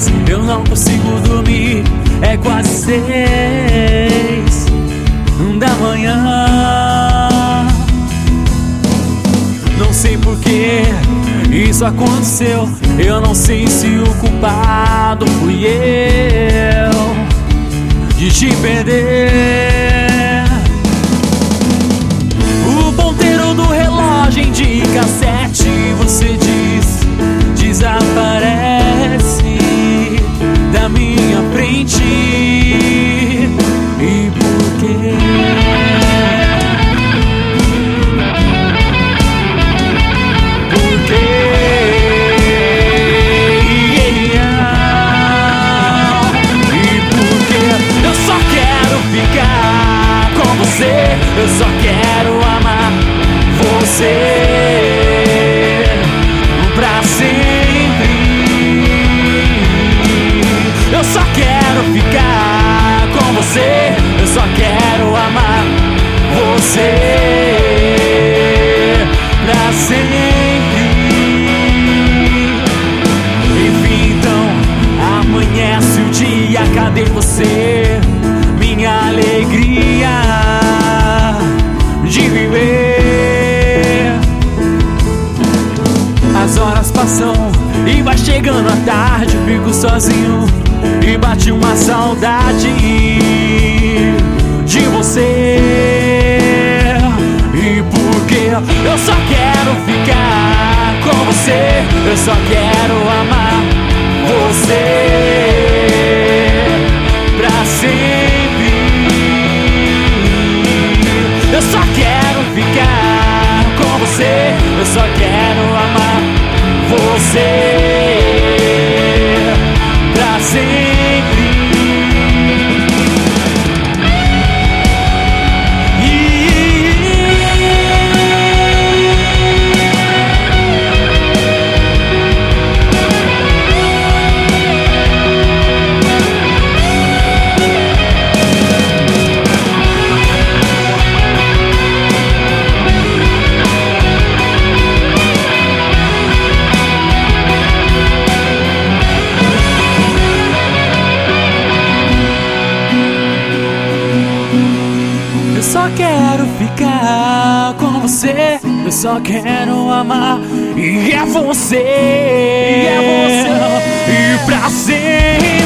3, eu não consigo dormir. É quase 6 da manhã. Não sei por que isso aconteceu. Eu não sei se o culpado fui eu de te perder. O ponteiro do relógio indica 7. Você diz, desaparece da minha frente. E por quê? Por quê? E por quê? Eu só quero ficar com você. Eu só quero amar você pra sempre. Eu só quero ficar com você. Eu só quero amar você pra sempre. Enfim, então amanhece o dia. Cadê você? Minha alegria de viver. As horas passam e vai chegando a tarde. Fico sozinho e bate uma saudade de você. E por quê? Eu só quero ficar com você. Eu só quero amar você pra sempre. Eu só quero ficar com você. Eu só quero amar você pra sempre. Eu só quero ficar com você. Eu só quero amar. E é você. E é você. E pra sempre.